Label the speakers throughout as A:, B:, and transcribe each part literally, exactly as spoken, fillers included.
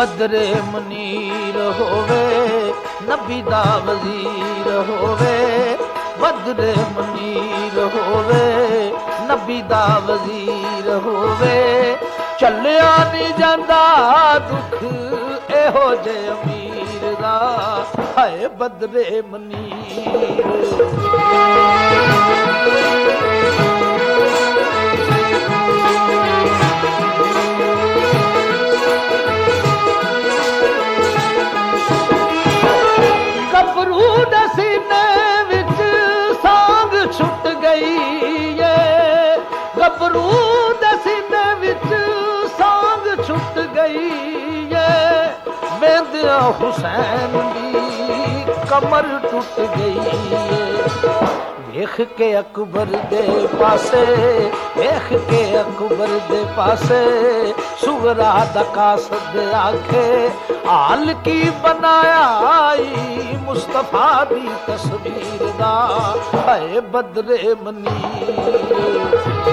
A: बदरे मुनीर होवे नबी दा वजीर होवे, बदरे मुनीर होवे नबी दा वजीर होवे, चलिया नहीं जांदा दुख एहो जे अमीर दा, हाय बदरे मुनीर। गबरू दे सीने विच सांग छुट गई है, गबरू दे सीने विच सांग छुट गई है, वेंदिया हुसैन दी कमर टूट गई है। वेख के अकबर दे पासे, वेख के अकबर दे पासे, सुगरा दा कासद आखे हाल की बनाया मुस्तफा दी तस्वीर दा, हाय बदरे मुनीर।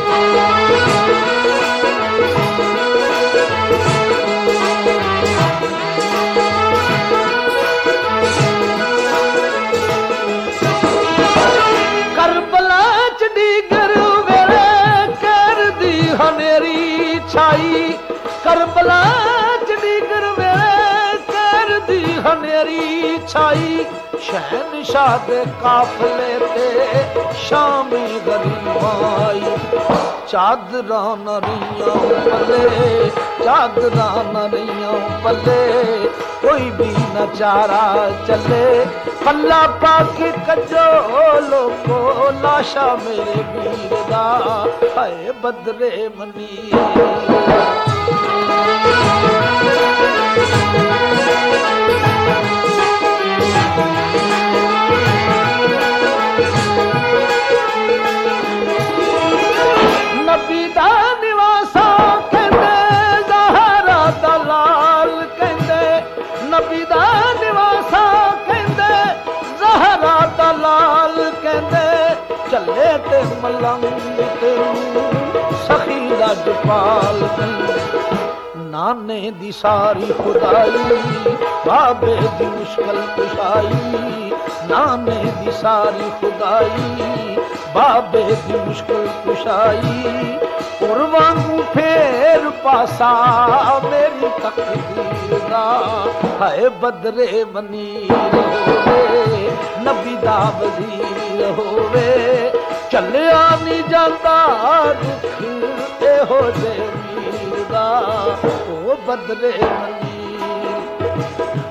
A: करबला च डीगर वेले कर दी हनेरी छाई, करबला च डीगर वेले कर दी हनेरी छाई, शहनशाह दे काफले ते शामी गरीबाई, चादरा नरियां पले, चादरा नरियां पले, कोई भी न चारा चले, पल्ला पाके कजो लोगो लाशा मेरे वीर दा, हाय बदरे मुनीर। नबी दा निवासा कहंदे ज़हरा दा लाल कहंदे, नबी दा निवासा कहंदे ज़हरा दा लाल कहंदे, चले ते मलंग ते सखी लजपाल कहंदे, नाने दी सारी खुदाई बाबे दी मुश्किल कुशाई, नाने दी सारी खुदाई बाबे दी मुश्किल कुशाई, उर्वांगू फेर पासा मेरी तकदीर दा, हाय बदरे मुनीर होवे नबी दा वजीर होवे, चलिया नहीं जांदा दुख एहो जे मीर दा, ओ बदरे मुनीर।